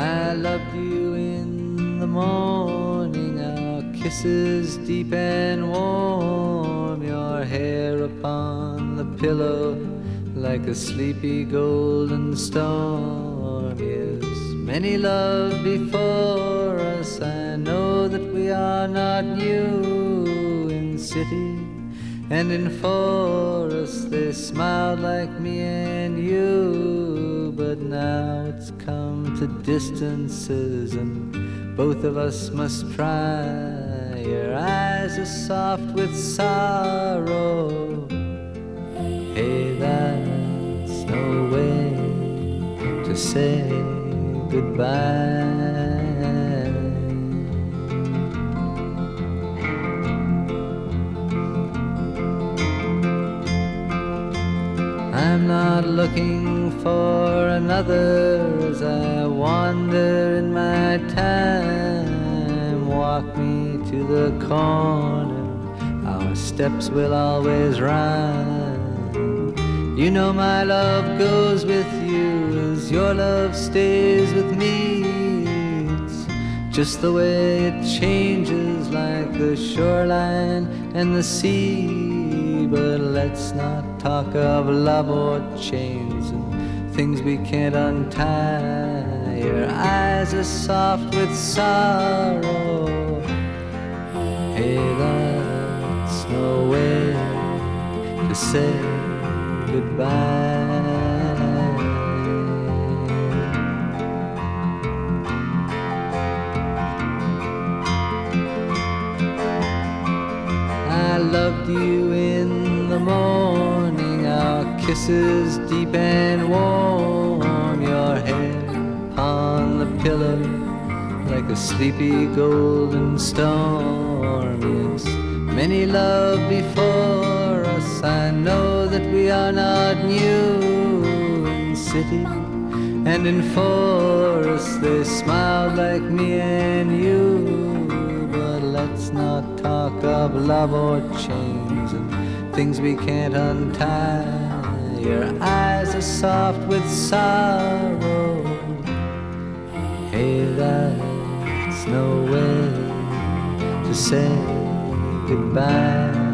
I loved you in the morning, our kisses deep and warm, your hair upon the pillow like a sleepy golden storm. Yes, many love before us, I know that we are not new. In city and in forest they smiled like me and you, but now it's come to distances and both of us must try. Your eyes are soft with sorrow. Hey, that's no way to say goodbye. I'm not looking for another as I wander in my time. Walk me to the corner, our steps will always rhyme. You know my love goes with you as your love stays with me. It's just the way it changes like the shoreline and the sea. But let's not talk of love or chains and things we can't untie. Your eyes are soft with sorrow. Hey, that's no way to say goodbye. I loved you in the morning, our kisses deep and warm, your head on the pillow like a sleepy golden storm. Yes, many love before us, I know that we are not new. In city and in forest they smiled like me and you, but let's not talk of love or chains and things we can't untie. Your eyes are soft with sorrow. Hey, that's no way to say goodbye.